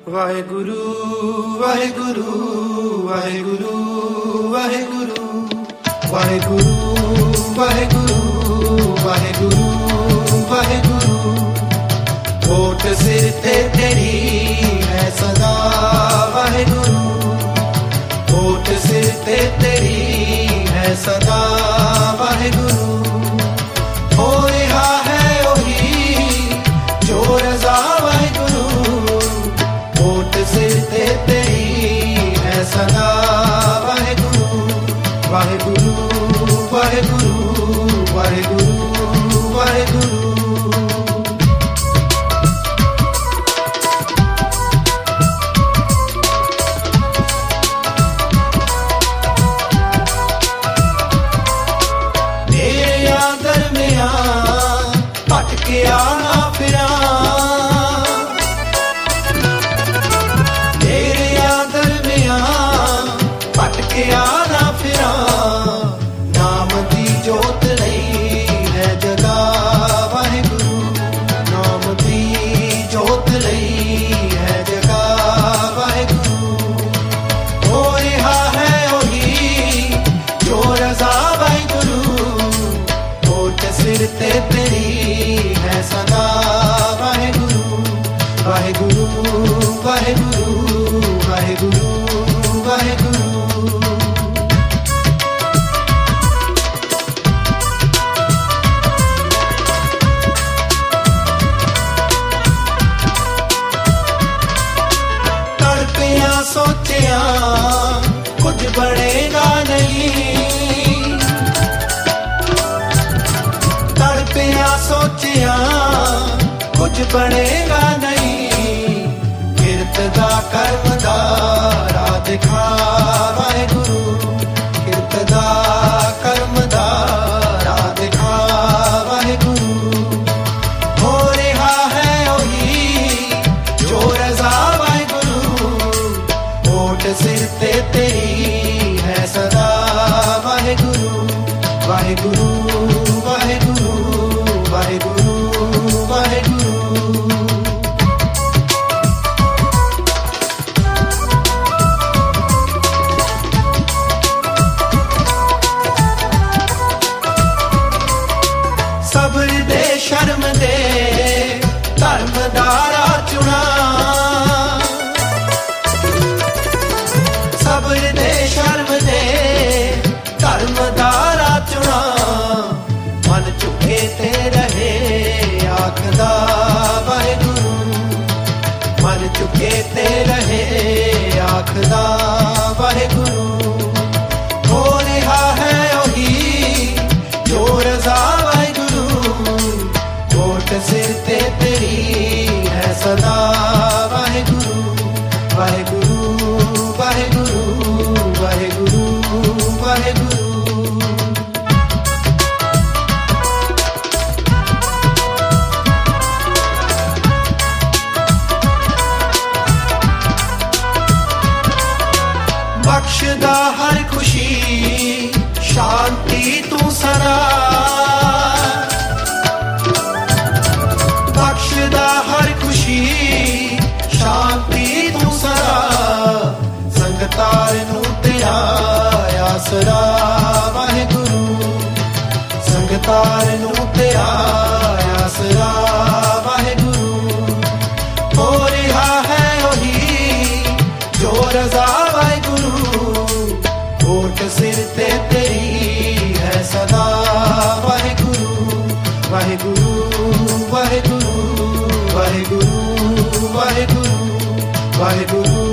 ਵਾਹਿਗੁਰੂ ਵਾਹਿਗੁਰੂ ਵਾਹਿਗੁਰੂ ਵਾਹਿਗੁਰੂ ਵਾਹਿਗੁਰੂ ਵਾਹਿਗੁਰੂ ਵਾਹਿਗੁਰੂ ਵਾਹਿਗੁਰੂ ਹੋਠ ਸਿਰ ਤੇ ਤੇਰੀ ਹੈ ਸਦਾ ਵਾਹਿਗੁਰੂ ਹੋਠ ਸਿਰ ਤੇ ਤੇਰੀ ਹੈ ਸਦਾ ਵਾਹਿਗੁਰੂ ਹੋ ਰਿਹਾ ਹੈ ਉਹੀ ਜੋ ਰਜ਼ਾ ਵਾਹਿਗੁਰੂ ਹੋਠ ਸਿਰ ਤੇ ਤੇਰੀ ਹੈ ਸਦਾ ਵਾਹਿਗੁਰੂ ਵਾਹਿਗੁਰੂ ਵਾਹਿਗੁਰੂ ਵਾਹਿਗੁਰੂ ਵਾਹਿਗੁਰੂ ਭਟਕਿਆ ਨਾ ਫਿਰਾਂ ਤੇਰਿਆਂ ਦਰਮਿਆਨ ਭਟਕਿਆ ਨਾ ਫਿਰਾਂ ਨਾਮ ਦੀ ਜੋਤ ਲਈ ਹੈ ਜਗਾ ਵਾਹਿਗੁਰੂ ਨਾਮ ਦੀ ਜੋਤ ਲਈ ਹੈ ਜਗਾ ਵਾਹਿਗੁਰੂ ਹੋ ਰਿਹਾ ਹੈ ਉਹੀ ਜੋ ਰਜ਼ਾ ਵਾਹਿਗੁਰੂ ਹੋਠ ਸਿਰ ਤੇ ਤੇਰੀ ਹੈ ਸਦਾ ਵਾਹਿਗੁਰੂ ਵਾਹਿਗੁਰੂ ਵਾਹਿਗੁਰੂ ਵਾਹਿਗੁਰੂ ਵਾਹਿਗੁਰੂ ਤੜਪਿਆਂ ਸੋਚਿਆ ਕੁਝ ਬਣੇਗਾ ਨਹੀਂ ਤੜਪਿਆਂ ਸੋਚਿਆ ਕੁਝ ਬਣੇਗਾ ਨਹੀਂ ਕਿਰਤ ਦਾ ਕਰਮ ਦਾ ਰਾਹ ਦਿਖਾ ਵਾਹਿਗੁਰੂ ਕਿਰਤ ਦਾ ਕਰਮ ਦਾ ਰਾਹ ਦਿਖਾ ਵਾਹਿਗੁਰੂ ਹੋ ਰਿਹਾ ਹੈ ਉਹੀ ਜੋ ਰਜ਼ਾ ਵਾਹਿਗੁਰੂ ਹੋਠ ਸਿਰ ਤੇ ਤੇਰੀ ਹੈ ਸਦਾ ਵਾਹਿਗੁਰੂ ਵਾਹਿਗੁਰੂ ਵਾਹਿਗੁਰੂ ਵਾਹਿਗੁਰੂ ਵਾਹਿਗੁਰੂ ਸਬਰ ਦੇ ਸ਼ਰਮ ਦੇ ਧਰਮ ਦਾ ਰਾਹ ਚੁਣਾ ਸਬਰ ਦੇ ਸ਼ਰਮ ਦੇ ਧਰਮ ਦਾ ਰਾਹ ਚੁਣਾ ਮਨ ਝੁਕੇ ਤੇ ਰਹੇ ਆਖਦਾ ਵਾਹਿਗੁਰੂ ਮਨ ਝੁਕੇ ਤੇ ਰਹੇ ਆਖਦਾ ਵਾਹਿਗੁਰੂ ਹੋ ਰਿਹਾ ਹੈ ਉਹੀ ਜੋ ਰਜ਼ਾ ਵਾਹਿਗੁਰੂ ਹੋਠ ਸਿਰ ਤੇ ਤੇਰੀ ਹੈ ਸਦਾ ਵਾਹਿਗੁਰੂ ਵਾਹਿਗੁਰੂ ਵਾਹਿਗੁਰੂ ਵਾਹਿਗੁਰੂ ਵਾਹਿਗੁਰੂ ਬਖਸ਼ਦਾ ਹਰ ਖੁਸ਼ੀ ਸ਼ਾਂਤੀ ਤੂੰ ਸਦਾ ਬਖਸ਼ਦਾ ਹਰ ਖੁਸ਼ੀ ਸ਼ਾਂਤੀ ਤੂੰ ਸਦਾ ਸੰਗਤਾਰ ਨੂੰ ਤੇਰਾ ਆਸਰਾ ਵਾਹਿਗੁਰੂ ਸੰਗਤਾਰ ਨੂੰ ਤੇਰਾ ਆਸਰਾ ਵਾਹਿਗੁਰੂ ਹੋ ਰਿਹਾ ਹੈ ਉਹੀ ਜੋ ਰਜ਼ਾ ਹੋਠ ਸਿਰ ਤੇ ਤੇਰੀ ਹੈ ਸਦਾ ਵਾਹਿਗੁਰੂ ਵਾਹਿਗੁਰੂ ਵਾਹਿਗੁਰੂ ਵਾਹਿਗੁਰੂ ਵਾਹਿਗੁਰੂ ਵਾਹਿਗੁਰੂ